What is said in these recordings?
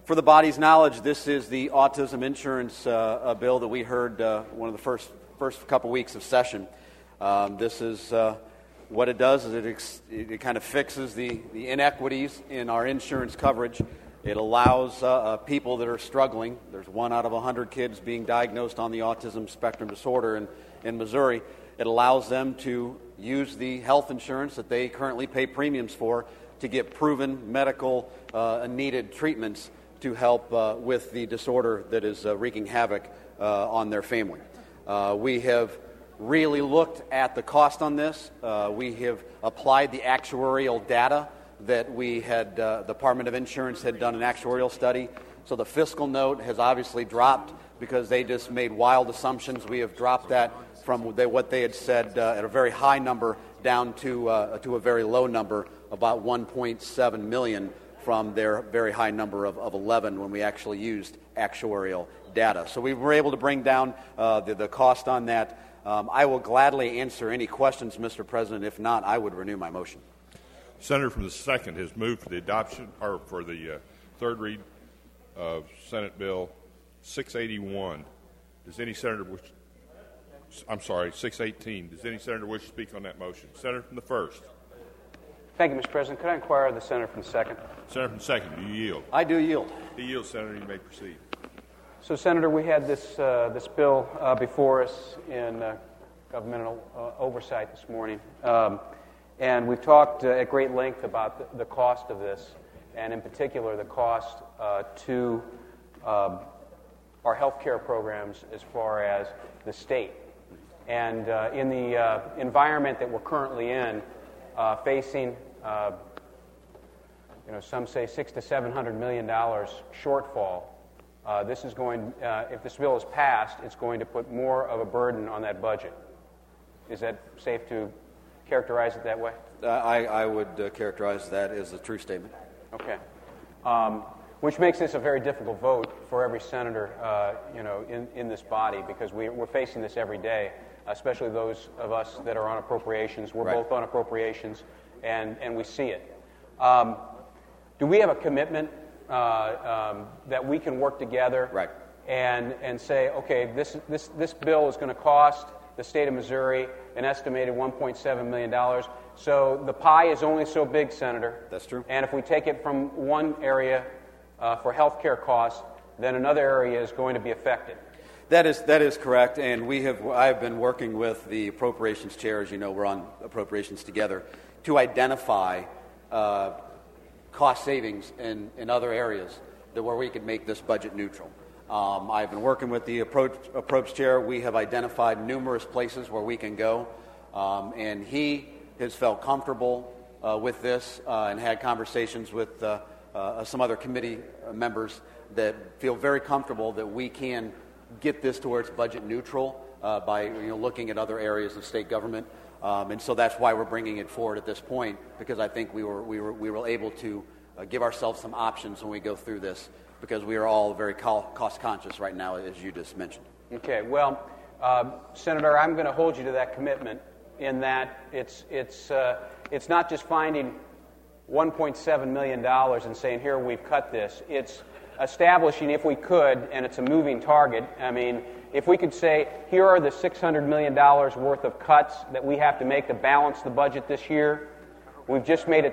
For the body's knowledge, this is the autism insurance bill that we heard one of the first couple weeks of session. This is what it does is it kind of fixes the inequities in our insurance coverage. It allows people that are struggling. There's 1 out of 100 kids being diagnosed on the autism spectrum disorder in Missouri. It allows them to use the health insurance that they currently pay premiums for to get proven medical needed treatments to help with the disorder that is wreaking havoc on their family. We have really looked at the cost on this. We have applied the actuarial data that we had, the Department of Insurance had done an actuarial study. So the fiscal note has obviously dropped because they just made wild assumptions. We have dropped that from what they had said at a very high number down to a very low number, about 1.7 million from their very high number of 11 when we actually used actuarial data. So we were able to bring down the cost on that. I will gladly answer any questions, Mr. President. If not, I would renew my motion. Senator from the 2nd has moved for the adoption, or for the third read of Senate Bill 681. Does any senator wish? I'm sorry, 618. Does any senator wish to speak on that motion? Senator from the 1st. Thank you, Mr. President. Could I inquire of the senator from the 2nd? Senator from the 2nd, do you yield? I do yield. He yields, Senator. You may proceed. So, Senator, we had this bill before us in governmental oversight this morning, and we've talked at great length about the cost of this, and in particular the cost to our health care programs as far as the state. And in the environment that we're currently in, facing some say $600 to $700 million shortfall. This is going, if this bill is passed, it's going to put more of a burden on that budget. Is that safe to characterize it that way? I would characterize that as a true statement. Okay. Which makes this a very difficult vote for every senator, in this body, because we're facing this every day, especially those of us that are on appropriations. We're both on appropriations, and we see it. Do we have a commitment that we can work together and say, okay, this bill is going to cost the state of Missouri an estimated $1.7 million. So the pie is only so big, Senator. That's true. And if we take it from one area for health care costs, then another area is going to be affected. That is correct, and I've been working with the appropriations chair, as you know, we're on appropriations together, to identify cost savings in other areas where we could make this budget neutral. I've been working with the approach chair. We have identified numerous places where we can go, and he has felt comfortable with this and had conversations with some other committee members that feel very comfortable that we can get this to where it's budget neutral by looking at other areas of state government, and so that's why we're bringing it forward at this point, because I think we were able to give ourselves some options when we go through this, because we are all very cost conscious right now, as you just mentioned. Okay, well, Senator, I'm going to hold you to that commitment in that it's not just finding $1.7 million and saying, here, we've cut this. It's establishing, if we could, and it's a moving target, I mean, if we could say, here are the $600 million worth of cuts that we have to make to balance the budget this year, we've just made it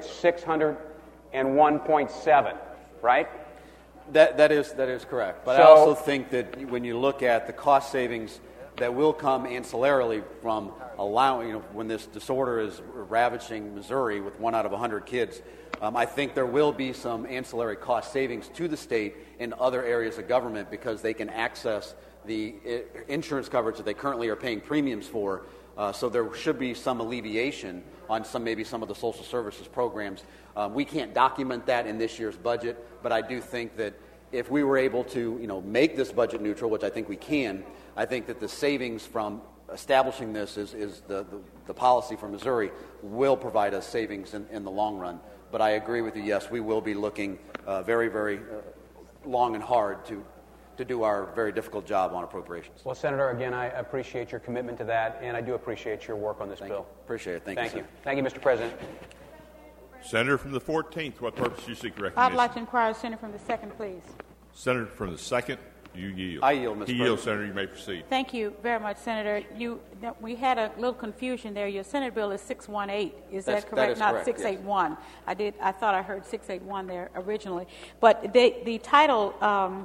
601.7, right? That is correct. But I also think that when you look at the cost savings that will come ancillarily from allowing, when this disorder is ravaging Missouri with 1 out of 100 kids, I think there will be some ancillary cost savings to the state in other areas of government, because they can access the insurance coverage that they currently are paying premiums for. So there should be some alleviation on maybe some of the social services programs. We can't document that in this year's budget, but I do think that if we were able to make this budget neutral, which I think we can, I think that the savings from establishing this is the policy for Missouri will provide us savings in the long run. But I agree with you, yes, we will be looking very, very long and hard to do our very difficult job on appropriations. Well, Senator, again, I appreciate your commitment to that, and I do appreciate your work on this bill. You. Appreciate it. Thank you, sir. Thank you, Mr. President. Senator from the 14th, what purpose do you seek recognition? I'd like to inquire the senator from the 2nd, please. Senator from the 2nd, you yield. I yield, Mr. He President. yields, Senator. You may proceed. Thank you very much, Senator. We had a little confusion there. Your Senate bill is 618. Is that correct? That is Not correct, 681. Yes. I thought I heard 681 there originally. But the title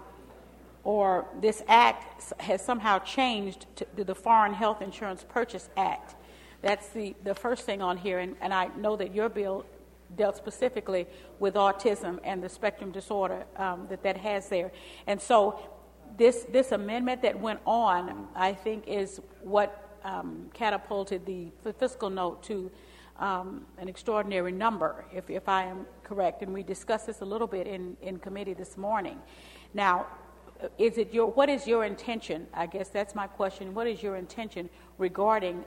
or this act has somehow changed to the Foreign Health Insurance Purchase Act. That's the first thing on here, and I know that your bill dealt specifically with autism and the spectrum disorder that has there. And so this amendment that went on, I think, is what catapulted the fiscal note to an extraordinary number, if I am correct. And we discussed this a little bit in committee this morning. Now, what is your intention? I guess that's my question. What is your intention regarding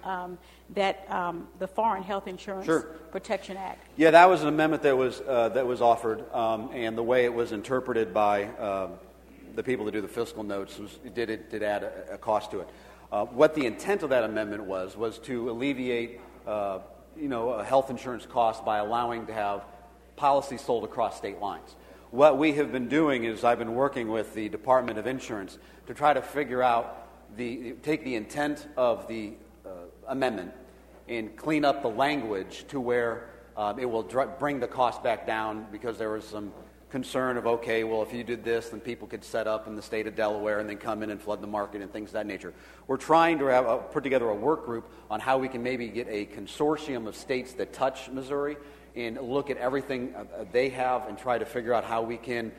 the Foreign Health Insurance Protection Act? Yeah, that was an amendment that was offered, and the way it was interpreted by the people that do the fiscal notes did add a cost to it. What the intent of that amendment was to alleviate a health insurance cost by allowing to have policies sold across state lines. What we have been doing is I've been working with the Department of Insurance to try to figure out, take the intent of the amendment and clean up the language to where it will bring the cost back down, because there was some concern of, okay, well, if you did this, then people could set up in the state of Delaware and then come in and flood the market and things of that nature. We're trying to put together a work group on how we can maybe get a consortium of states that touch Missouri and look at everything they have and try to figure out how we can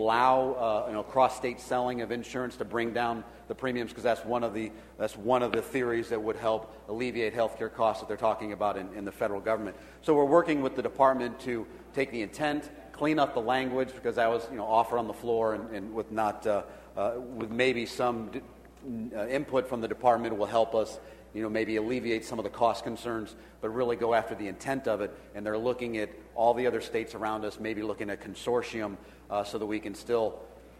allow cross-state selling of insurance to bring down the premiums, because that's one of the theories that would help alleviate healthcare costs that they're talking about in the federal government. So we're working with the department to take the intent, clean up the language, because that was offered on the floor, and with maybe some input from the department will help us maybe alleviate some of the cost concerns, but really go after the intent of it. And they're looking at all the other states around us, maybe looking at consortium so that we can still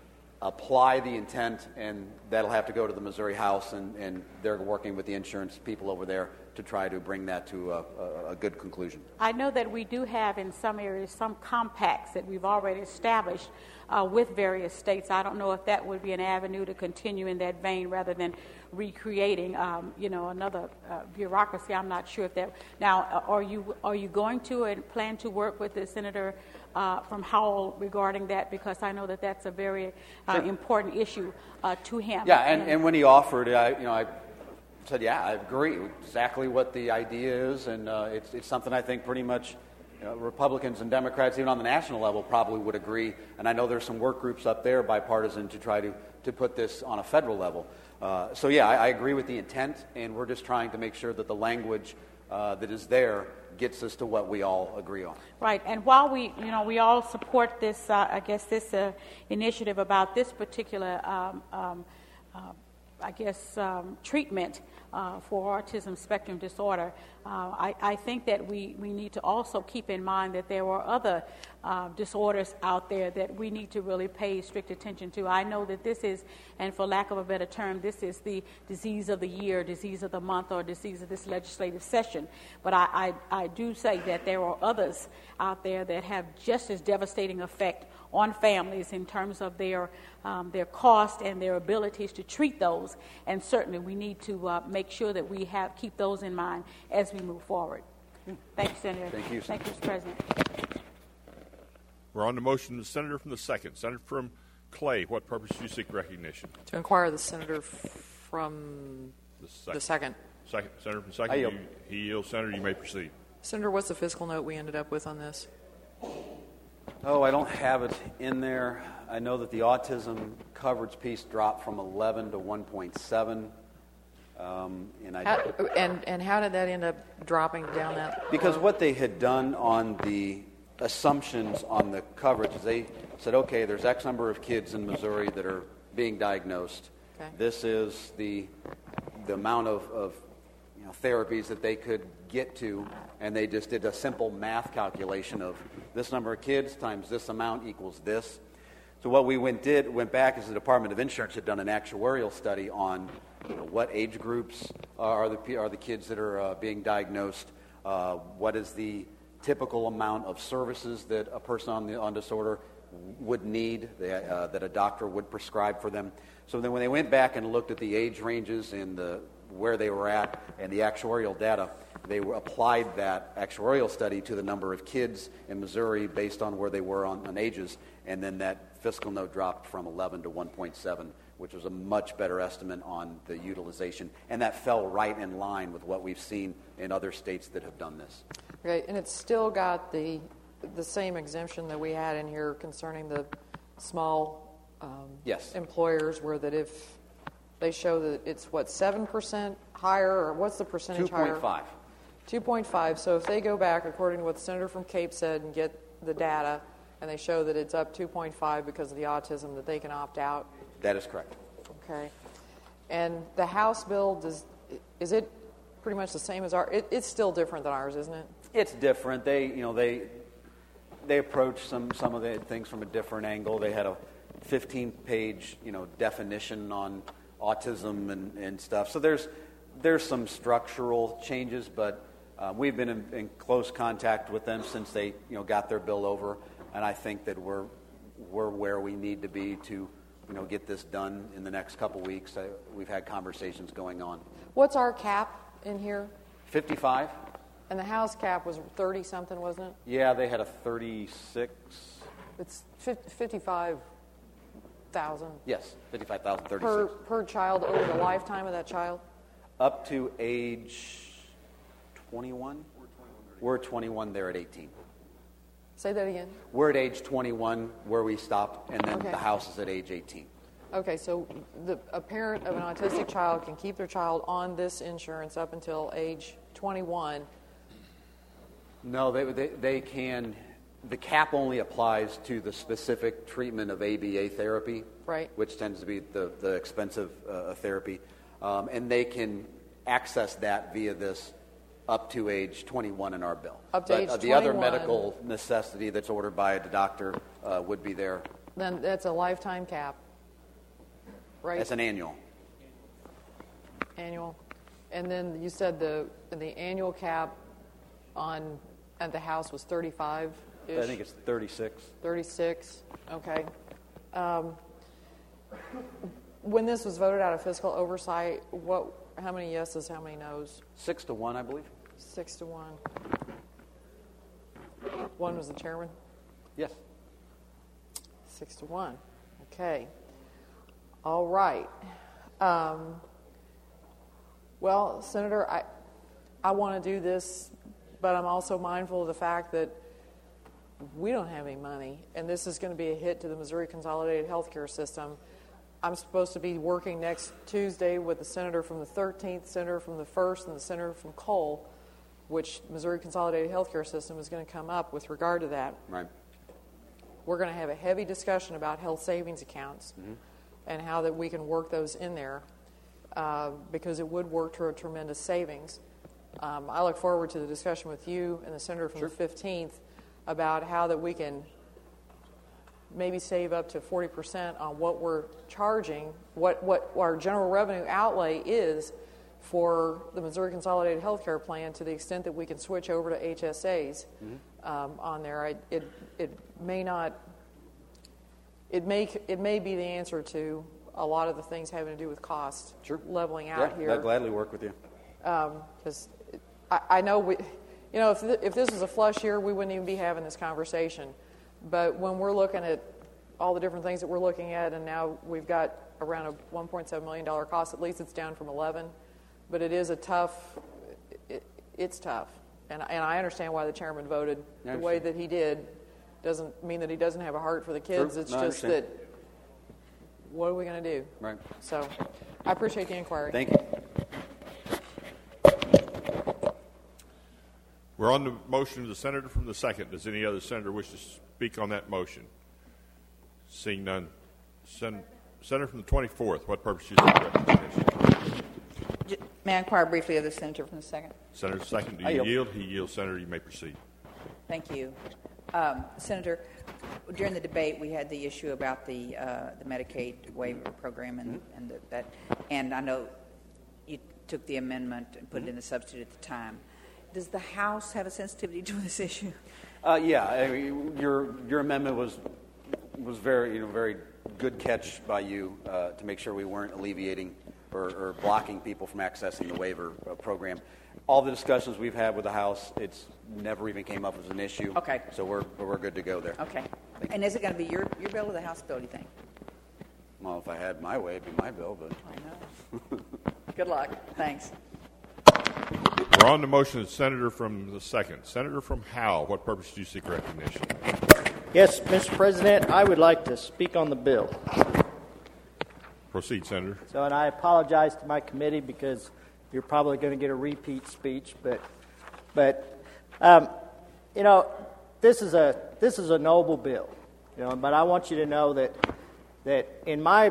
apply the intent, and that'll have to go to the Missouri House, and they're working with the insurance people over there to try to bring that to a good conclusion. I know that we do have in some areas some compacts that we've already established with various states. I don't know if that would be an avenue to continue in that vein rather than recreating, another bureaucracy. I'm not sure if that. Now, are you going to and plan to work with the senator from Howell regarding that? Because I know that that's a very important issue to him. Yeah, and when he offered, I said, yeah, I agree exactly what the idea is, and it's something I think pretty much Republicans and Democrats, even on the national level, probably would agree. And I know there's some work groups up there, bipartisan, to try to put this on a federal level. So yeah, I agree with the intent, and we're just trying to make sure that the language that is there gets us to what we all agree on. Right, and while we all support this, this initiative about this particular, treatment for autism spectrum disorder, I think that we need to also keep in mind that there are other disorders out there that we need to really pay strict attention to. I know that this is, and for lack of a better term, this is the disease of the year, disease of the month, or disease of this legislative session. But I do say that there are others out there that have just as devastating effect on families in terms of their cost and their abilities to treat those. And certainly we need to make sure that we keep those in mind as we move forward. Thank you, Senator. Thank you, Thank you, Mr. President. We're on to motion the senator from the 2nd. Senator from Clay, what purpose do you seek recognition? To inquire the senator from the second. Senator from the 2nd, he yields. Senator, you may proceed. Senator, what's the fiscal note we ended up with on this? Oh, I don't have it in there. I know that the autism coverage piece dropped from 11 to 1.7. And how did that end up dropping down that? Because what they had done on the assumptions on the coverage is they said, okay, there's X number of kids in Missouri that are being diagnosed. Okay. This is the amount of therapies that they could get to, and they just did a simple math calculation of this number of kids times this amount equals this. So what we went back is the Department of Insurance had done an actuarial study on what age groups are the kids that are being diagnosed, what is the typical amount of services that a person on disorder would need, that a doctor would prescribe for them. So then when they went back and looked at the age ranges and where they were at and the actuarial data, they applied that actuarial study to the number of kids in Missouri based on where they were on ages, and then that fiscal note dropped from 11 to 1.7, which was a much better estimate on the utilization, and that fell right in line with what we've seen in other states that have done this. Okay, and it's still got the same exemption that we had in here concerning the small Yes. employers, where that if they show that it's, 7% higher, or what's the percentage higher? 2.5. 2.5. So if they go back, according to what the Senator from Cape said, and get the data, and they show that it's up 2.5 because of the autism, that they can opt out? That is correct. Okay. And the House bill, is it pretty much the same as ours? It's still different than ours, isn't it? It's different. They approach some of the things from a different angle. They had a 15-page definition on autism and stuff. So there's some structural changes, but we've been in close contact with them since they got their bill over, and I think that we're where we need to be to get this done in the next couple weeks. We've had conversations going on. What's our cap in here? 55. And the House cap was 30-something, wasn't it? Yeah, they had a 36. It's 55,000 Yes, 55,000, 36. per child over the lifetime of that child? Up to age 21? We're 21 there at 18. Say that again. We're at age 21 where we stop, and then Okay. the house is at age 18. Okay, so a parent of an autistic child can keep their child on this insurance up until age 21. No, they can. The cap only applies to the specific treatment of ABA therapy, Right. which tends to be the expensive therapy, and they can access that via this up to age 21 in our bill. Up to but age the other 21. medical necessity that's ordered by the doctor would be there. Then that's a lifetime cap, right? That's an annual. Annual. And then you said the annual cap at the House was 35-ish? I think it's 36. 36, okay. When this was voted out of fiscal oversight, how many yeses, how many noes? 6-1, I believe. 6-1. One was the chairman? Yes. 6-1. Okay. All right. Well, Senator, I want to do this, but I'm also mindful of the fact that we don't have any money, and this is going to be a hit to the Missouri Consolidated Healthcare System. I'm supposed to be working next Tuesday with the senator from the 13th, senator from the 1st, and the senator from Cole, which Missouri Consolidated Healthcare System is going to come up with regard to that. Right. We're going to have a heavy discussion about health savings accounts and how that we can work those in there because it would work to a tremendous savings. I look forward to the discussion with you and the senator from the 15th about how that we can maybe save up to 40% on what we're charging, what our general revenue outlay is for the Missouri Consolidated Healthcare Plan, to the extent that we can switch over to HSAs on there. It may not. It may be the answer to a lot of the things having to do with cost leveling out here. I'd gladly work with you. Because I know if this was a flush year, we wouldn't even be having this conversation. But when we're looking at all the different things that we're looking at, and now we've got around a $1.7 million cost, at least it's down from 11. But it is it's tough. And I understand why the chairman voted the way that he did. Doesn't mean that he doesn't have a heart for the kids. It's just that, what are we going to do? Right. So I appreciate the inquiry. Thank you. We're on the motion of the senator from the 2nd. Does any other senator wish to speak on that motion? Seeing none. Senator from the 24th, what purpose is your representation? May I inquire briefly of the senator from the 2nd? Senator 2nd, do you yield? He yields. Senator, you may proceed. Thank you. Senator, during the debate, we had the issue about the Medicaid waiver program and I know you took the amendment and put it in the substitute at the time. Does the House have a sensitivity to this issue? Yeah, I mean, your amendment was very very good catch by you to make sure we weren't alleviating or blocking people from accessing the waiver program. All the discussions we've had with the House, it's never even came up as an issue. Okay. So we're good to go there. Okay. And is it going to be your bill or the House bill, do you think? Well, if I had my way, it'd be my bill, but I know. Good luck. Thanks. We're on the motion of Senator from the second. Senator from Howell, what purpose do you seek recognition? Yes, Mr. President, I would like to speak on the bill. Proceed, Senator. So, and I apologize to my committee because you're probably going to get a repeat speech, but you know, this is a noble bill, you know. But I want you to know that in my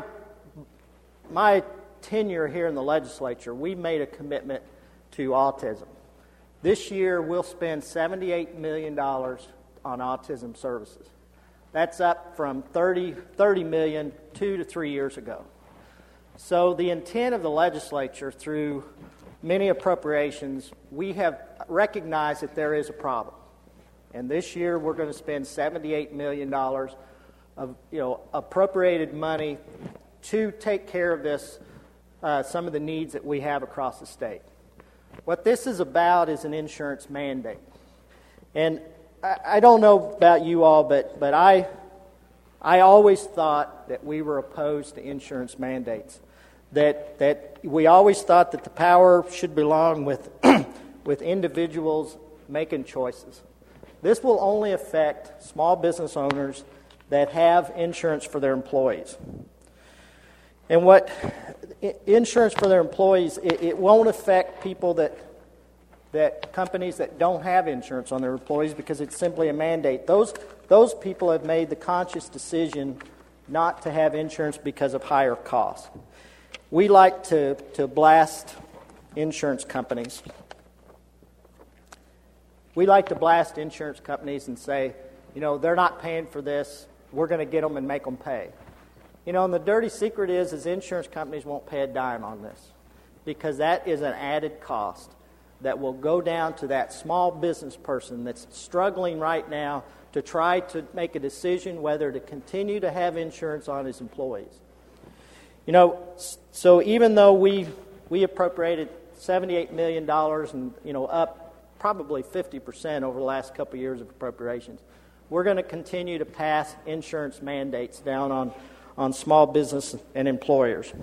tenure here in the legislature, we made a commitment to autism. This year, we'll spend $78 million on autism services. That's up from $30 million 2 to 3 years ago. So the intent of the legislature, through many appropriations, we have recognized that there is a problem. And this year, we're going to spend $78 million of appropriated money to take care of this, some of the needs that we have across the state. What this is about is an insurance mandate. And I don't know about you all, but I always thought that we were opposed to insurance mandates. That we always thought that the power should belong with with individuals making choices. This will only affect small business owners that have insurance for their employees. And what insurance for their employees, it won't affect people that companies that don't have insurance on their employees because it's simply a mandate. Those people have made the conscious decision not to have insurance because of higher costs. We like to blast insurance companies. We like to blast insurance companies and say, they're not paying for this. We're going to get them and make them pay. And the dirty secret is insurance companies won't pay a dime on this because that is an added cost that will go down to that small business person that's struggling right now to try to make a decision whether to continue to have insurance on his employees. So even though we appropriated $78 million and, up probably 50% over the last couple of years of appropriations, we're going to continue to pass insurance mandates down on small business and employers.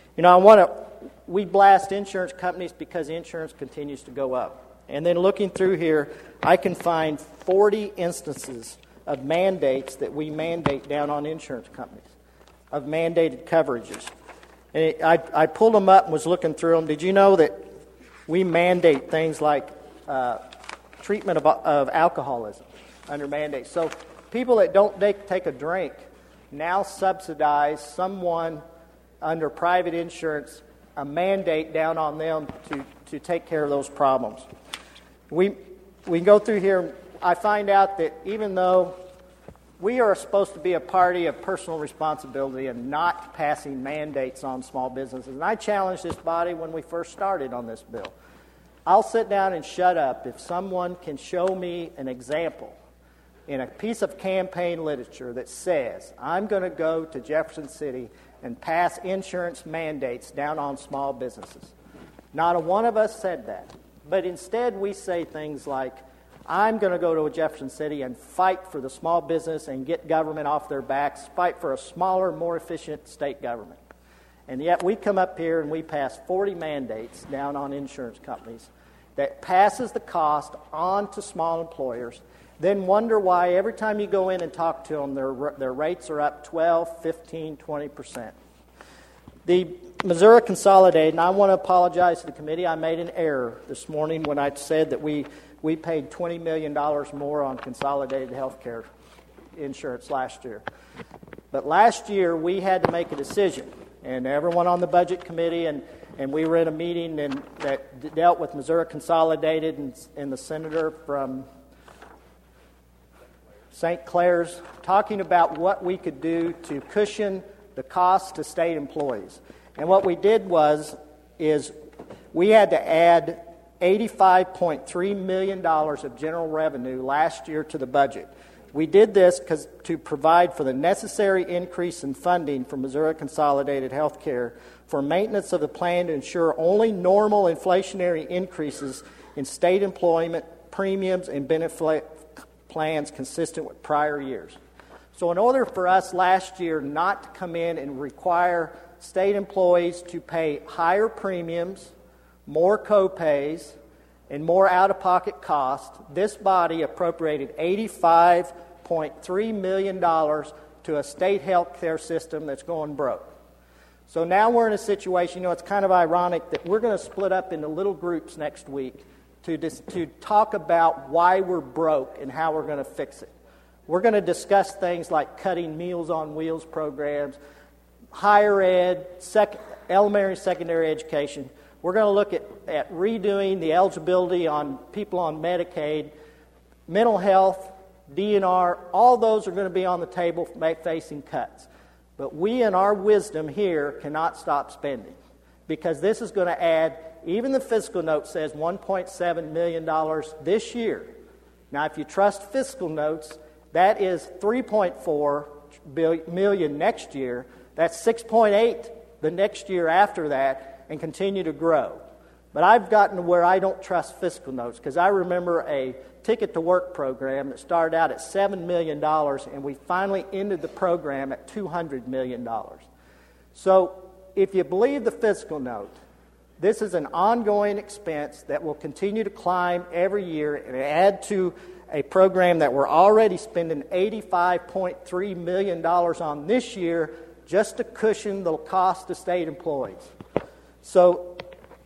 We blast insurance companies because insurance continues to go up. And then looking through here, I can find 40 instances of mandates that we mandate down on insurance companies, of mandated coverages. And I pulled them up and was looking through them. Did you know that we mandate things like treatment of alcoholism under mandate? So people that don't take a drink now subsidize someone under private insurance, a mandate down on them to take care of those problems. We go through here, I find out that even though we are supposed to be a party of personal responsibility and not passing mandates on small businesses, and I challenged this body when we first started on this bill. I'll sit down and shut up if someone can show me an example in a piece of campaign literature that says, I'm going to go to Jefferson City and pass insurance mandates down on small businesses. Not a one of us said that. But instead we say things like, I'm going to go to Jefferson City and fight for the small business and get government off their backs, fight for a smaller, more efficient state government. And yet we come up here and we pass 40 mandates down on insurance companies that passes the cost on to small employers, then wonder why every time you go in and talk to them, their rates are up 12, 15, 20%. The Missouri Consolidated, and I want to apologize to the committee, I made an error this morning when I said that we paid $20 million more on consolidated health care insurance last year. But last year we had to make a decision, and everyone on the budget committee and we were in a meeting that dealt with Missouri Consolidated and the senator from St. Clair's, talking about what we could do to cushion the cost to state employees. And what we did is we had to add $85.3 million of general revenue last year to the budget. We did this to provide for the necessary increase in funding for Missouri Consolidated Healthcare for maintenance of the plan to ensure only normal inflationary increases in state employment, premiums, and benefit plans consistent with prior years. So in order for us last year not to come in and require state employees to pay higher premiums, more co-pays, and more out-of-pocket costs, this body appropriated $85.3 million to a state health care system that's going broke. So now we're in a situation, it's kind of ironic that we're going to split up into little groups next week to talk about why we're broke and how we're going to fix it. We're going to discuss things like cutting Meals on Wheels programs, higher ed, elementary, secondary education. We're going to look at redoing the eligibility on people on Medicaid, mental health, DNR. All those are going to be on the table facing cuts. But we, in our wisdom here, cannot stop spending because this is going to add, even the fiscal note says $1.7 million this year. Now, if you trust fiscal notes, that is $3.4 million next year. That's $6.8 the next year after that and continue to grow. But I've gotten to where I don't trust fiscal notes because I remember a Ticket to Work program that started out at $7 million and we finally ended the program at $200 million. So if you believe the fiscal note, this is an ongoing expense that will continue to climb every year and add to a program that we're already spending $85.3 million on this year just to cushion the cost of state employees. So,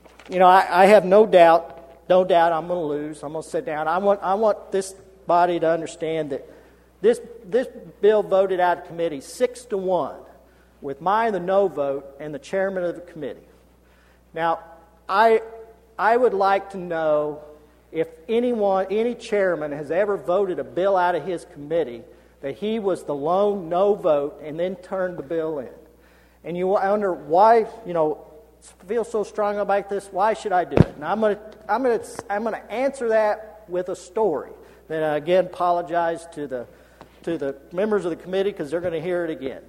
I have no doubt I'm going to lose. I'm going to sit down. I want this body to understand that this bill voted out of committee 6-1 with the no vote and the chairman of the committee. Now, I would like to know if any chairman has ever voted a bill out of his committee that he was the lone no vote and then turned the bill in. And you wonder why, feel so strong about this, why should I do it? And I'm going to answer that with a story. Then I again apologize to the members of the committee because they're going to hear it again.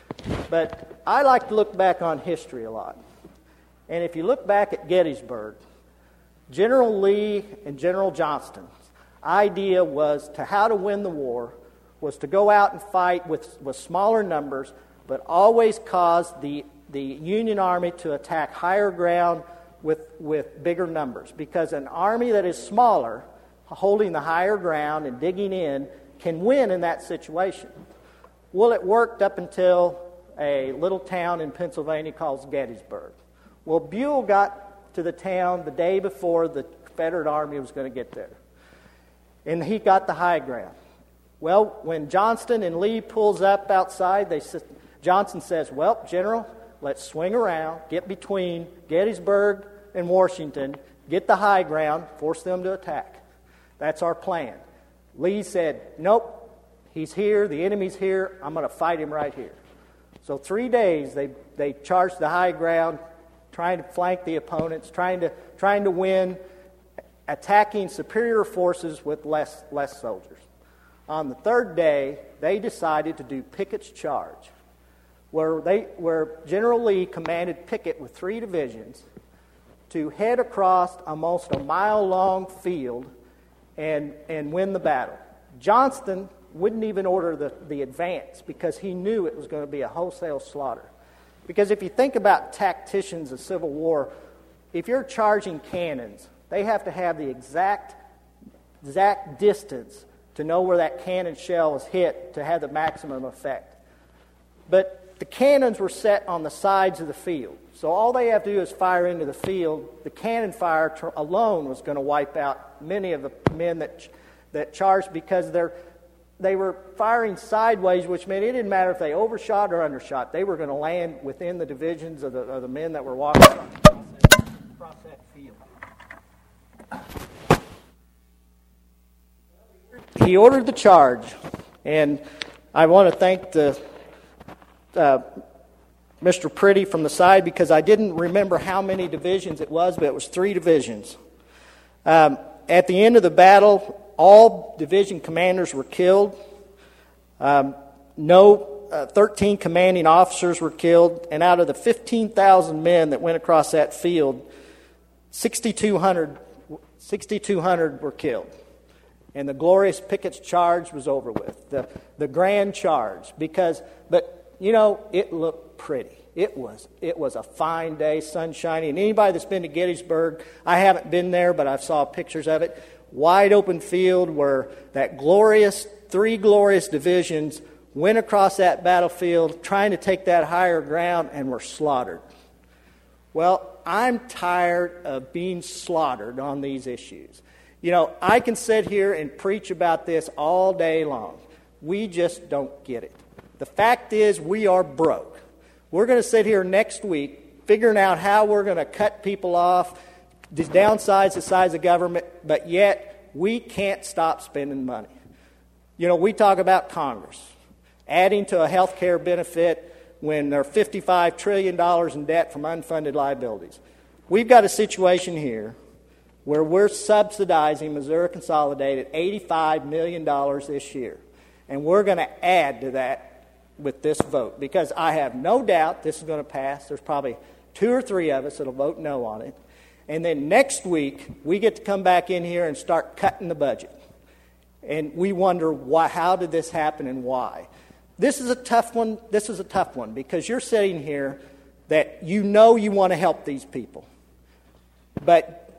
But I like to look back on history a lot. And if you look back at Gettysburg, General Lee and General Johnston's idea was how to win the war was to go out and fight with smaller numbers, but always cause the Union Army to attack higher ground with bigger numbers. Because an army that is smaller, holding the higher ground and digging in, can win in that situation. Well, it worked up until a little town in Pennsylvania called Gettysburg. Well, Buell got to the town the day before the Confederate Army was going to get there. And he got the high ground. Well, when Johnston and Lee pulls up outside, Johnson says, well, General, let's swing around, get between Gettysburg and Washington, get the high ground, force them to attack. That's our plan. Lee said, nope, he's here, the enemy's here, I'm going to fight him right here. So 3 days they charged the high ground, trying to flank the opponents, trying to win, attacking superior forces with less soldiers. On the third day, they decided to do Pickett's charge, where General Lee commanded Pickett with 3 divisions to head across almost a mile-long field and win the battle. Johnston wouldn't even order the advance because he knew it was going to be a wholesale slaughter. Because if you think about tacticians of Civil War, if you're charging cannons, they have to have the exact distance to know where that cannon shell is hit to have the maximum effect. But the cannons were set on the sides of the field. So all they have to do is fire into the field. The cannon fire alone was going to wipe out many of the men that charged because they were firing sideways, which meant it didn't matter if they overshot or undershot. They were going to land within the divisions of the men that were walking across that field. He ordered the charge, and I want to thank Mr. Pretty from the side because I didn't remember how many divisions it was, but it was 3 divisions. At the end of the battle, all division commanders were killed. 13 commanding officers were killed, and out of the 15,000 men that went across that field, 6,200 were killed. And the glorious Pickett's charge was over with, the grand charge. But it looked pretty. It was a fine day, sun shining. And anybody that's been to Gettysburg, I haven't been there, but I've saw pictures of it. Wide open field where that three glorious divisions went across that battlefield trying to take that higher ground and were slaughtered. Well, I'm tired of being slaughtered on these issues. I can sit here and preach about this all day long. We just don't get it. The fact is, we are broke. We're going to sit here next week figuring out how we're going to cut people off, downsize the size of government, but yet we can't stop spending money. We talk about Congress adding to a health care benefit when they're $55 trillion in debt from unfunded liabilities. We've got a situation here where we're subsidizing Missouri Consolidated $85 million this year. And we're going to add to that with this vote, because I have no doubt this is going to pass. There's probably 2 or 3 of us that will vote no on it. And then next week, we get to come back in here and start cutting the budget. And we wonder, how did this happen and why? This is a tough one. This is a tough one because you're sitting here that you want to help these people. But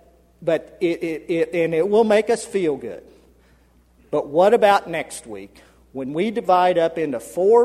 it will make us feel good. But what about next week when we divide up into four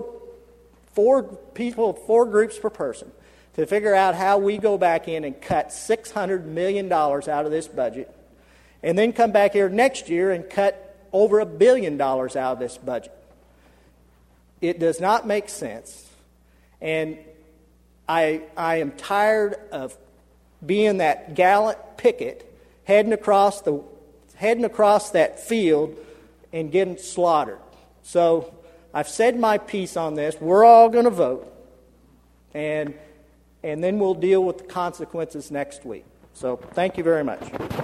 groups per person to figure out how we go back in and cut $600 million out of this budget, and then come back here next year and cut over $1 billion out of this budget? It does not make sense. And I am tired of being that gallant picket heading across that field and getting slaughtered. So I've said my piece on this. We're all going to vote, and then we'll deal with the consequences next week. So thank you very much.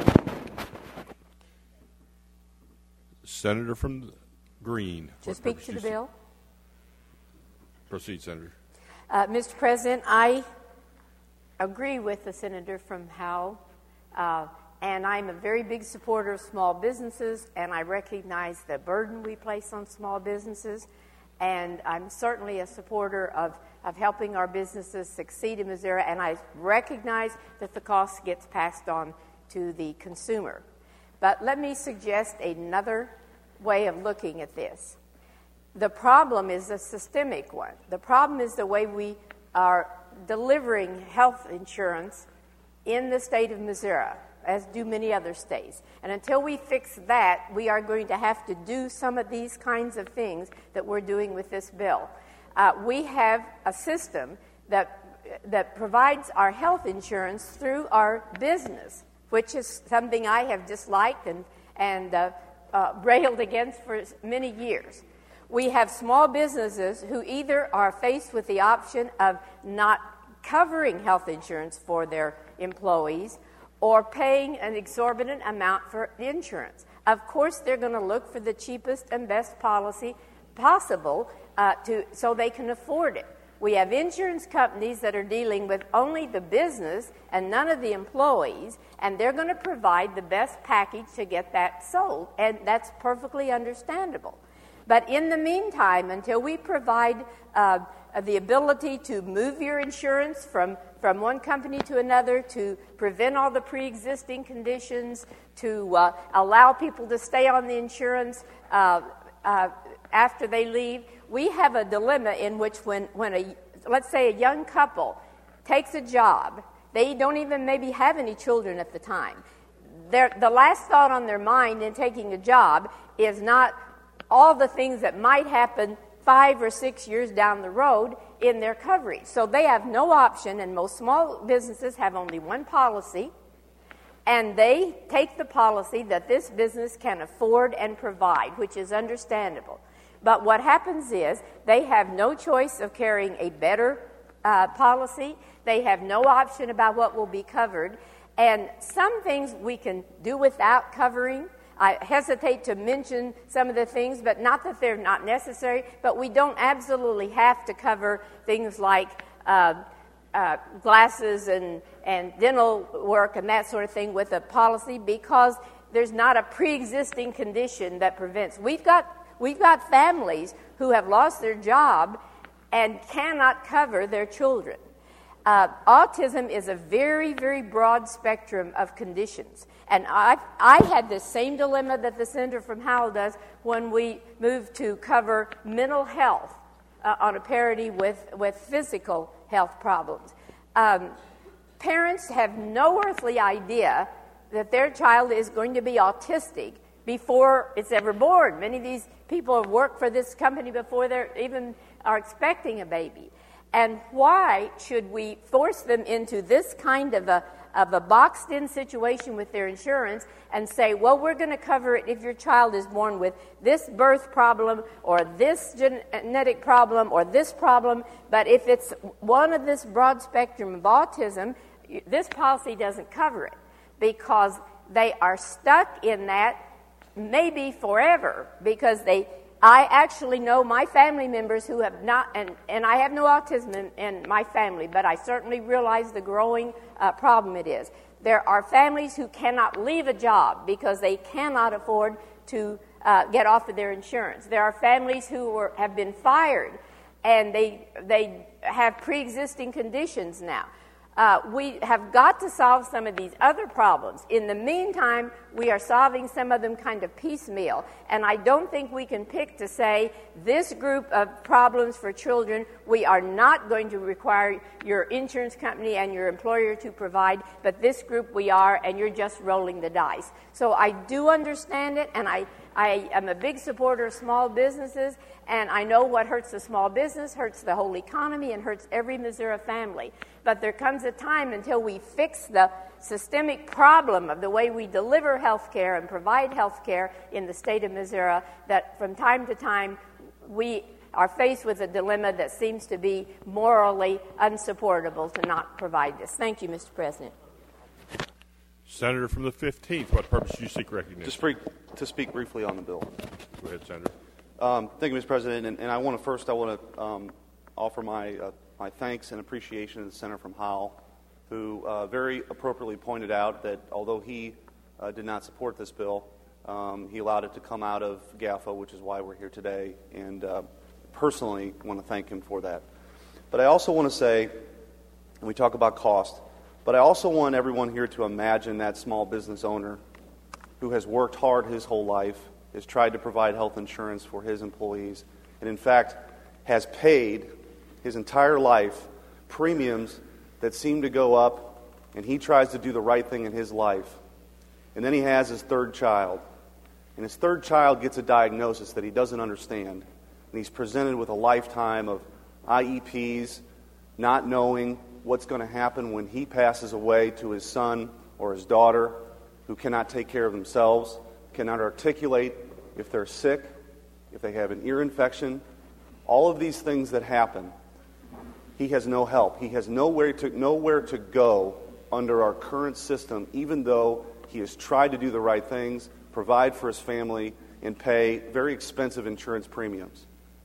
Senator from Green. To speak to the bill. Proceed, Senator. Mr. President, I agree with the senator from Howe, and I'm a very big supporter of small businesses, and I recognize the burden we place on small businesses, and I'm certainly a supporter of helping our businesses succeed in Missouri, and I recognize that the cost gets passed on to the consumer. But let me suggest another way of looking at this. The problem is a systemic one. The problem is the way we are delivering health insurance in the state of Missouri, as do many other states. And until we fix that, we are going to have to do some of these kinds of things that we're doing with this bill. We have a system that provides our health insurance through our business, which is something I have disliked and railed against for many years. We have small businesses who either are faced with the option of not covering health insurance for their employees or paying an exorbitant amount for the insurance. Of course, they're going to look for the cheapest and best policy possible so they can afford it. We have insurance companies that are dealing with only the business and none of the employees, and they're going to provide the best package to get that sold, and that's perfectly understandable. But in the meantime, until we provide the ability to move your insurance from one company to another, to prevent all the pre-existing conditions, to allow people to stay on the insurance after they leave, we have a dilemma in which when let's say a young couple takes a job, they don't even maybe have any children at the time. The last thought on their mind in taking a job is not all the things that might happen 5 or 6 years down the road in their coverage. So they have no option, and most small businesses have only one policy, and they take the policy that this business can afford and provide, which is understandable. But what happens is they have no choice of carrying a better policy. They have no option about what will be covered, And some things we can do without covering. I hesitate to mention some of the things, but not that they're not necessary, but we don't absolutely have to cover things like glasses and dental work and that sort of thing with a policy, because there's not a pre-existing condition that prevents. We've got families who have lost their job and cannot cover their children. Autism is a very, very broad spectrum of conditions. And I had this same dilemma that the senator from Howell does when we moved to cover mental health on a parity with physical health problems. Parents have no earthly idea that their child is going to be autistic before it's ever born. Many of these people have worked for this company before they even are expecting a baby. And why should we force them into this kind of a boxed-in situation with their insurance and say, well, we're going to cover it if your child is born with this birth problem or this genetic problem or this problem, but if it's one of this broad spectrum of autism, this policy doesn't cover it, because they are stuck in that maybe forever, because I actually know my family members who have not, and I have no autism in my family, but I certainly realize the growing problem it is. There are families who cannot leave a job because they cannot afford to get off of their insurance. There are families who have been fired, and they have pre-existing conditions now. We have got to solve some of these other problems. In the meantime, we are solving some of them kind of piecemeal. And I don't think we can pick to say, this group of problems for children, we are not going to require your insurance company and your employer to provide, but this group we are, and you're just rolling the dice. So I do understand it, and I am a big supporter of small businesses, and I know what hurts the small business hurts the whole economy and hurts every Missouri family. But there comes a time until we fix the systemic problem of the way we deliver health care and provide health care in the state of Missouri, that from time to time we are faced with a dilemma that seems to be morally unsupportable to not provide this. Thank you, Mr. President. Senator from the 15th, what purpose do you seek recognition? To speak briefly on the bill. Go ahead, Senator. Thank you, Mr. President. And I want to offer my thanks and appreciation to the senator from Howell, who very appropriately pointed out that although he did not support this bill, he allowed it to come out of GAFA, which is why we're here today, and personally want to thank him for that. But I also want to say, and we talk about cost, but I also want everyone here to imagine that small business owner who has worked hard his whole life, has tried to provide health insurance for his employees, and in fact has paid his entire life premiums that seem to go up, and he tries to do the right thing in his life. And then he has his third child, and his third child gets a diagnosis that he doesn't understand, and he's presented with a lifetime of IEPs, not knowing what's going to happen when he passes away to his son or his daughter, who cannot take care of themselves, cannot articulate if they're sick, if they have an ear infection, all of these things that happen. He has no help. He has nowhere to go under our current system, even though he has tried to do the right things, provide for his family, and pay very expensive insurance premiums.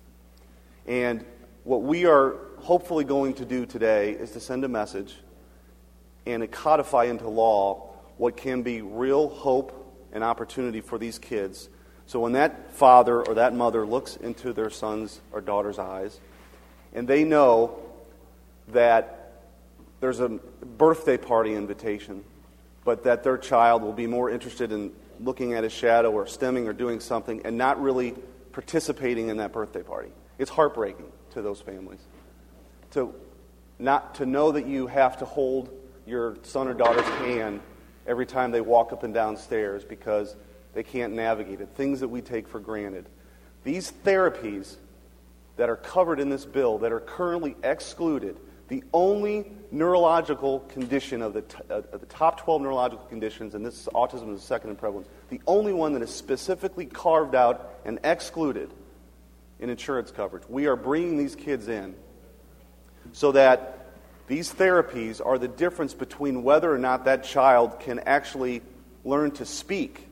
And what we are hopefully going to do today is to send a message and codify into law what can be real hope and opportunity for these kids. So when that father or that mother looks into their son's or daughter's eyes, and they know that there's a birthday party invitation, but that their child will be more interested in looking at his shadow or stimming or doing something and not really participating in that birthday party. It's heartbreaking to those families. To know that you have to hold your son or daughter's hand every time they walk up and down stairs because they can't navigate it, things that we take for granted. These therapies that are covered in this bill that are currently excluded, the only neurological condition of the top 12 neurological conditions, and this autism is the second in prevalence, the only one that is specifically carved out and excluded in insurance coverage. We are bringing these kids in so that These therapies are the difference between whether or not that child can actually learn to speak,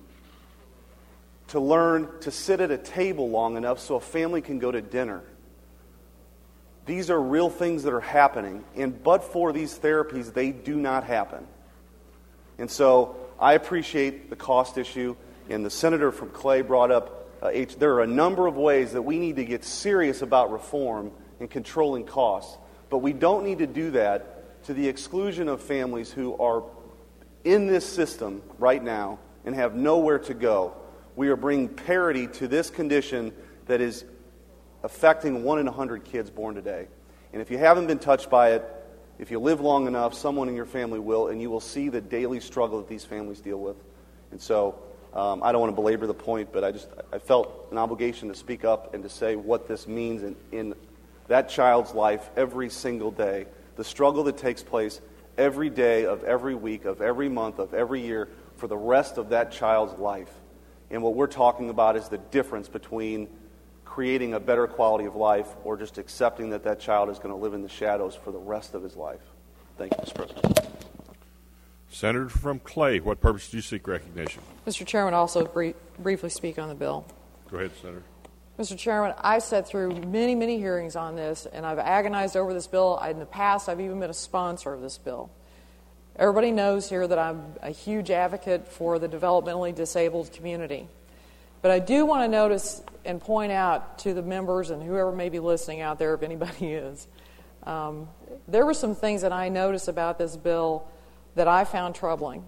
to learn to sit at a table long enough so a family can go to dinner. These are real things that are happening, and but for these therapies, they do not happen. And so I appreciate the cost issue, and the senator from Clay brought up there are a number of ways that we need to get serious about reform and controlling costs, but we don't need to do that to the exclusion of families who are in this system right now and have nowhere to go. We are bringing parity to this condition that is affecting 1 in 100 kids born today. And if you haven't been touched by it, if you live long enough, someone in your family will, and you will see the daily struggle that these families deal with. And so I don't want to belabor the point, but I felt an obligation to speak up and to say what this means in that child's life every single day. The struggle that takes place every day of every week, of every month, of every year for the rest of that child's life. And what we're talking about is the difference between creating a better quality of life or just accepting that that child is going to live in the shadows for the rest of his life. Thank you, Mr. President. Senator from Clay, what purpose do you seek recognition? Mr. Chairman, also briefly speak on the bill. Go ahead, Senator. Mr. Chairman, I've sat through many, many hearings on this, and I've agonized over this bill. In the past, I've even been a sponsor of this bill. Everybody knows here that I'm a huge advocate for the developmentally disabled community. But I do want to notice and point out to the members and whoever may be listening out there, if anybody is, there were some things that I noticed about this bill that I found troubling.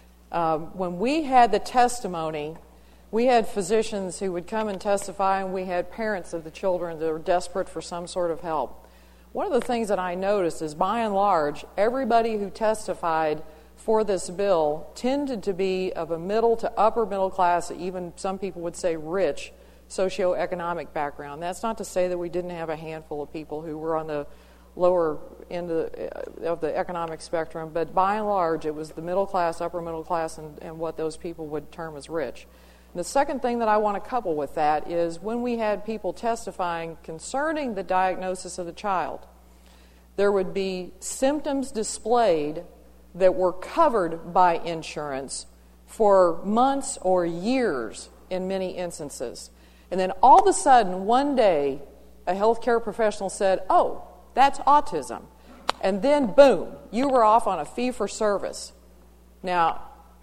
When we had the testimony, we had physicians who would come and testify, and we had parents of the children that were desperate for some sort of help. One of the things that I noticed is, by and large, everybody who testified for this bill tended to be of a middle to upper middle class, even some people would say rich, socioeconomic background. That's not to say that we didn't have a handful of people who were on the lower end of the economic spectrum, but by and large, it was the middle class, upper middle class, and what those people would term as rich. And the second thing that I want to couple with that is when we had people testifying concerning the diagnosis of the child, there would be symptoms displayed that were covered by insurance for months or years in many instances. And then all of a sudden, one day, a healthcare professional said, "Oh, that's autism." And then, boom, you were off on a fee-for-service. Now,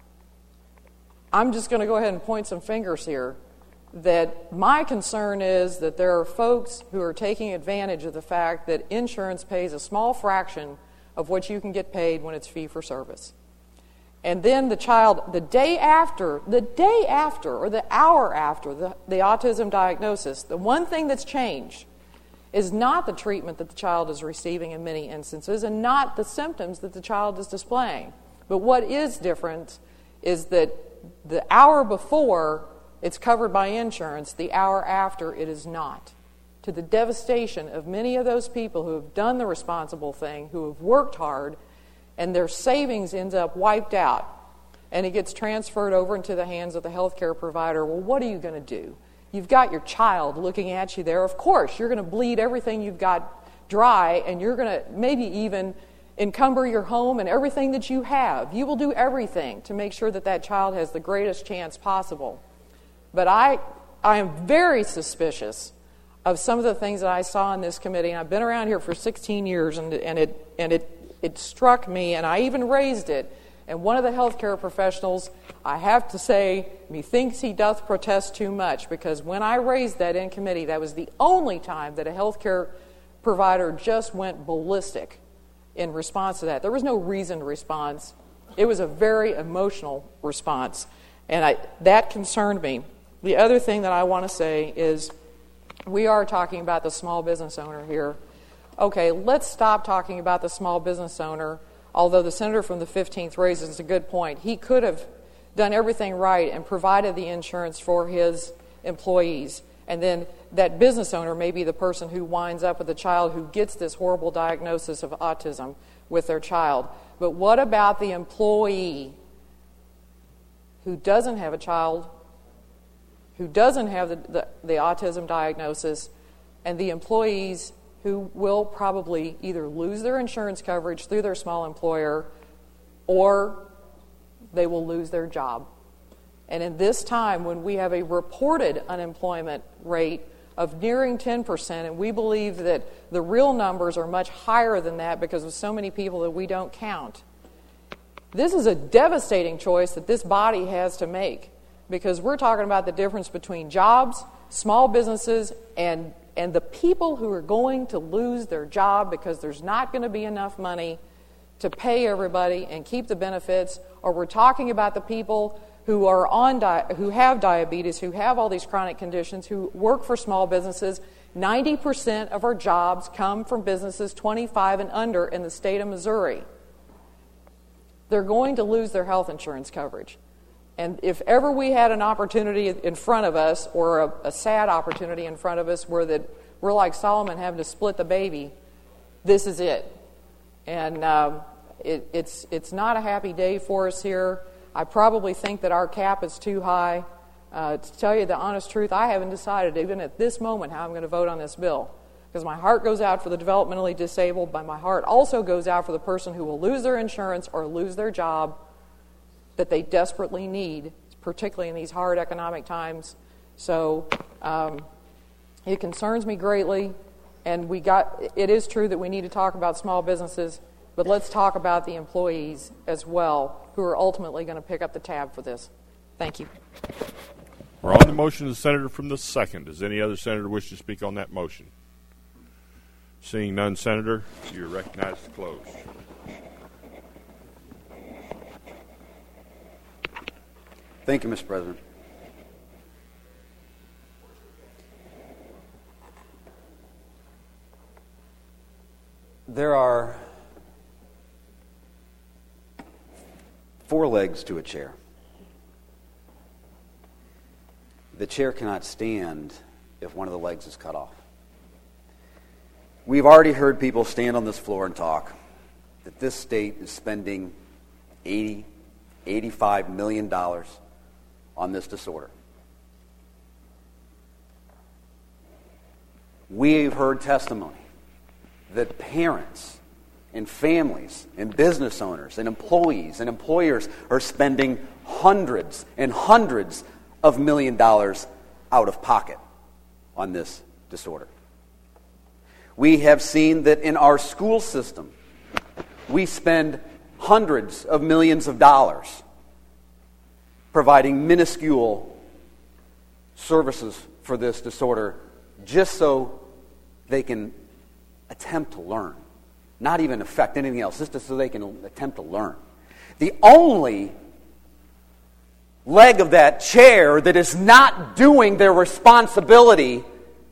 I'm just going to go ahead and point some fingers here. That my concern is that there are folks who are taking advantage of the fact that insurance pays a small fraction of what you can get paid when it's fee-for-service. And then the child, the day after, or the hour after the autism diagnosis, the one thing that's changed is not the treatment that the child is receiving in many instances and not the symptoms that the child is displaying. But what is different is that the hour before it's covered by insurance, the hour after it is not. To the devastation of many of those people who have done the responsible thing, who have worked hard, and their savings ends up wiped out, and it gets transferred over into the hands of the healthcare provider. Well, what are you going to do? You've got your child looking at you there. Of course, you're going to bleed everything you've got dry, and you're going to maybe even encumber your home and everything that you have. You will do everything to make sure that that child has the greatest chance possible. But I am very suspicious of some of the things that I saw in this committee, and I've been around here for 16 years, and it struck me, and I even raised it. And one of the healthcare professionals, I have to say, methinks he doth protest too much, because when I raised that in committee, that was the only time that a healthcare provider just went ballistic in response to that. There was no reasoned response. It was a very emotional response, and that concerned me. The other thing that I want to say is we are talking about the small business owner here. Okay, let's stop talking about the small business owner, although the senator from the 15th raises a good point. He could have done everything right and provided the insurance for his employees. And then that business owner may be the person who winds up with a child who gets this horrible diagnosis of autism with their child. But what about the employee who doesn't have a child, who doesn't have the autism diagnosis, and the employees who will probably either lose their insurance coverage through their small employer or they will lose their job. And in this time when we have a reported unemployment rate of nearing 10%, and we believe that the real numbers are much higher than that because of so many people that we don't count, this is a devastating choice that this body has to make, because we're talking about the difference between jobs, small businesses, and the people who are going to lose their job because there's not going to be enough money to pay everybody and keep the benefits, or we're talking about the people who are who have diabetes, who have all these chronic conditions, who work for small businesses. 90% of our jobs come from businesses 25 and under in the state of Missouri. They're going to lose their health insurance coverage. And if ever we had an opportunity in front of us, or a sad opportunity in front of us, where we're like Solomon having to split the baby, this is it. And it's not a happy day for us here. I probably think that our cap is too high. To tell you the honest truth, I haven't decided, even at this moment, how I'm going to vote on this bill. Because my heart goes out for the developmentally disabled, but my heart also goes out for the person who will lose their insurance or lose their job that they desperately need, particularly in these hard economic times. So it concerns me greatly, and it is true that we need to talk about small businesses, but let's talk about the employees as well, who are ultimately going to pick up the tab for this. Thank you. We're on the motion of the senator from the 2nd. Does any other senator wish to speak on that motion? Seeing none, Senator, you're recognized to close. Thank you, Mr. President. There are 4 legs to a chair. The chair cannot stand if one of the legs is cut off. We've already heard people stand on this floor and talk that this state is spending $85 million on this disorder. We've heard testimony that parents and families and business owners and employees and employers are spending hundreds and hundreds of million dollars out of pocket on this disorder. We have seen that in our school system, we spend hundreds of millions of dollars providing minuscule services for this disorder just so they can attempt to learn. Not even affect anything else, just so they can attempt to learn. The only leg of that chair that is not doing their responsibility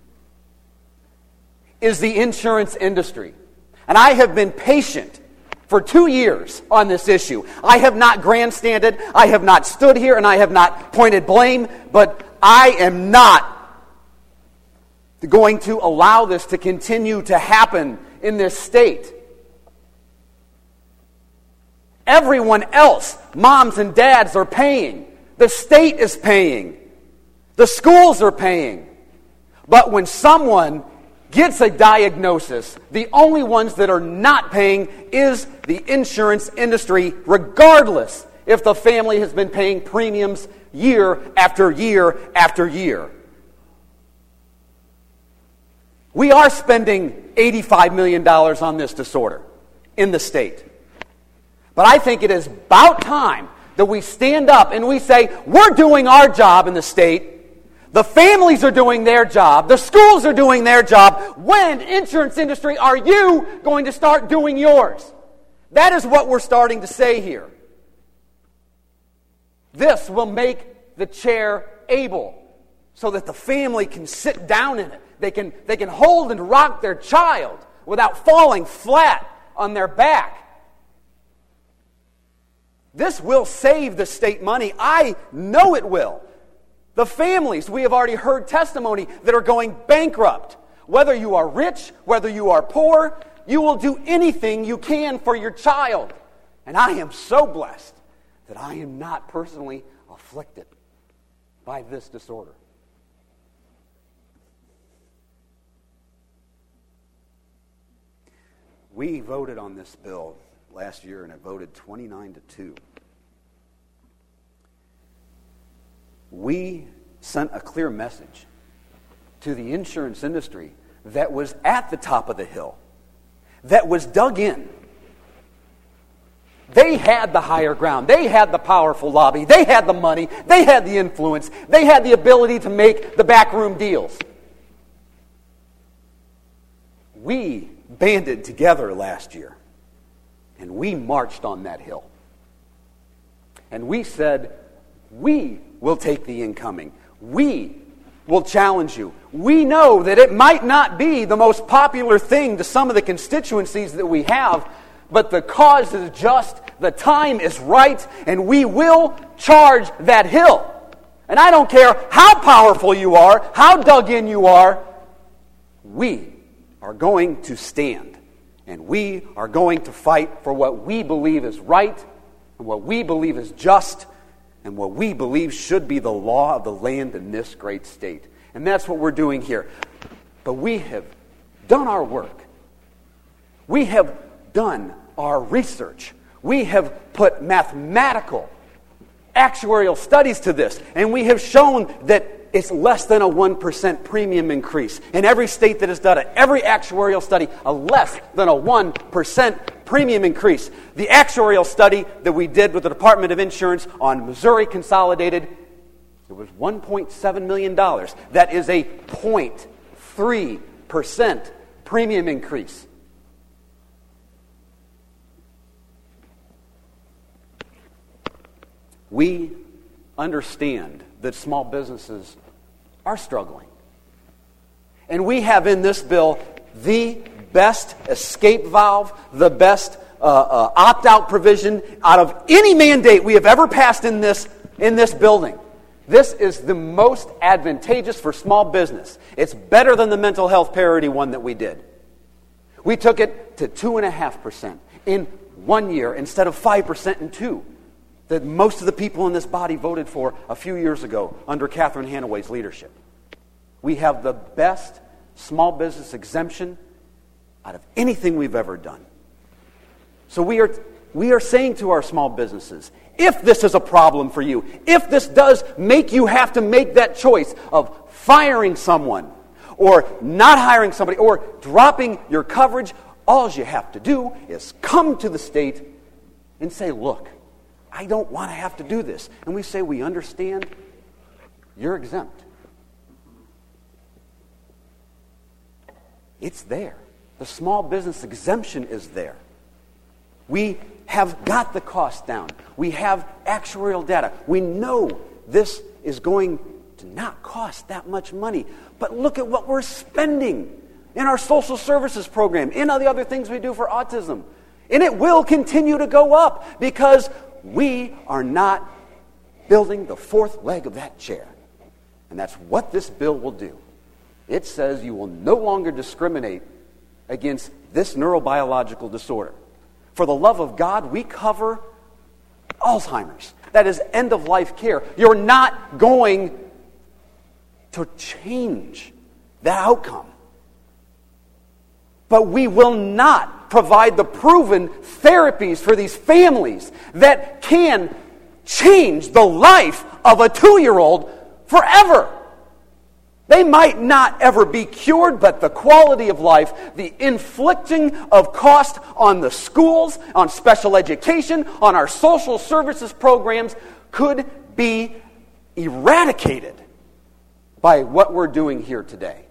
is the insurance industry. And I have been patient for 2 years on this issue. I have not grandstanded, I have not stood here, and I have not pointed blame, but I am not going to allow this to continue to happen in this state. Everyone else, moms and dads, are paying. The state is paying. The schools are paying. But when someone gets a diagnosis, the only ones that are not paying is the insurance industry, regardless if the family has been paying premiums year after year after year. We are spending $85 million on this disorder in the state. But I think it is about time that we stand up and we say, we're doing our job in the state. The families are doing their job. The schools are doing their job. When, insurance industry, are you going to start doing yours? That is what we're starting to say here. This will make the chair able so that the family can sit down in it. They can hold and rock their child without falling flat on their back. This will save the state money. I know it will. The families, we have already heard testimony, that are going bankrupt. Whether you are rich, whether you are poor, you will do anything you can for your child. And I am so blessed that I am not personally afflicted by this disorder. We voted on this bill last year, and it voted 29-2. We sent a clear message to the insurance industry that was at the top of the hill, that was dug in. They had the higher ground. They had the powerful lobby. They had the money. They had the influence. They had the ability to make the backroom deals. We banded together last year, and we marched on that hill. And we said, we will take the incoming. We will challenge you. We know that it might not be the most popular thing to some of the constituencies that we have, but the cause is just, the time is right, and we will charge that hill. And I don't care how powerful you are, how dug in you are, we are going to stand. And we are going to fight for what we believe is right, and what we believe is just, and what we believe should be the law of the land in this great state. And that's what we're doing here. But we have done our work. We have done our research. We have put mathematical, actuarial studies to this, and we have shown that it's less than a 1% premium increase. In every state that has done it, every actuarial study, a less than a 1% premium increase. The actuarial study that we did with the Department of Insurance on Missouri Consolidated, it was $1.7 million. That is a 0.3% premium increase. We understand that small businesses are struggling. And we have in this bill the best escape valve, the best opt-out provision out of any mandate we have ever passed in this building. This is the most advantageous for small business. It's better than the mental health parity one that we did. We took it to 2.5% in 1 year instead of 5% in 2. That most of the people in this body voted for a few years ago under Catherine Hanaway's leadership. We have the best small business exemption out of anything we've ever done. So we are saying to our small businesses, if this is a problem for you, if this does make you have to make that choice of firing someone or not hiring somebody or dropping your coverage, all you have to do is come to the state and say, look, I don't want to have to do this. And we say, we understand, you're exempt. It's there. The small business exemption is there. We have got the cost down. We have actuarial data. We know this is going to not cost that much money. But look at what we're spending in our social services program, in all the other things we do for autism. And it will continue to go up because we are not building the fourth leg of that chair. And that's what this bill will do. It says you will no longer discriminate against this neurobiological disorder. For the love of God, we cover Alzheimer's. That is end-of-life care. You're not going to change that outcome. But we will not provide the proven therapies for these families that can change the life of a 2-year-old forever. They might not ever be cured, but the quality of life, the inflicting of cost on the schools, on special education, on our social services programs could be eradicated by what we're doing here today.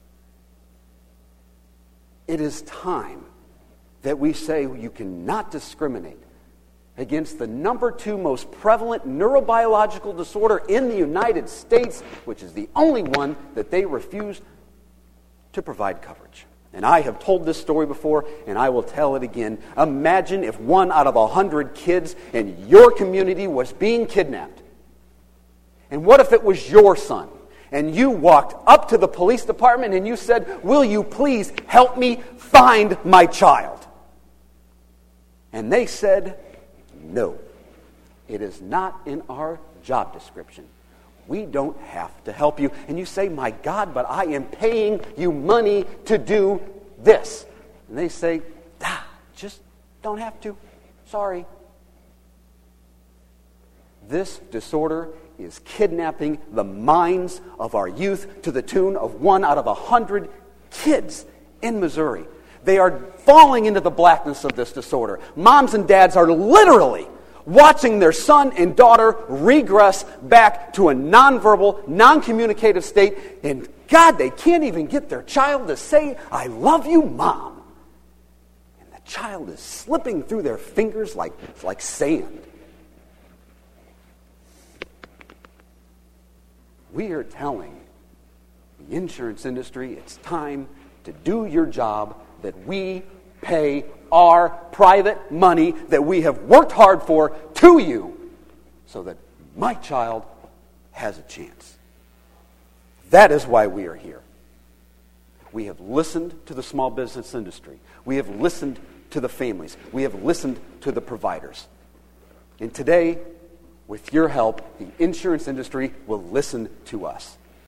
It is time that we say you cannot discriminate against the number 2 most prevalent neurobiological disorder in the United States, which is the only one that they refuse to provide coverage. And I have told this story before, and I will tell it again. Imagine if 1 out of 100 kids in your community was being kidnapped. And what if it was your son? And you walked up to the police department and you said, "Will you please help me find my child?" And they said, "No, it is not in our job description. We don't have to help you." And you say, "My God, but I am paying you money to do this." And they say, just don't have to. Sorry. This disorder is kidnapping the minds of our youth to the tune of 1 out of 100 kids in Missouri. They are falling into the blackness of this disorder. Moms and dads are literally watching their son and daughter regress back to a nonverbal, non-communicative state, and God, they can't even get their child to say, "I love you, Mom." And the child is slipping through their fingers like sand. We are telling the insurance industry it's time to do your job, that we pay our private money that we have worked hard for to you so that my child has a chance. That is why we are here. We have listened to the small business industry. We have listened to the families. We have listened to the providers. And today, with your help, the insurance industry will listen to us.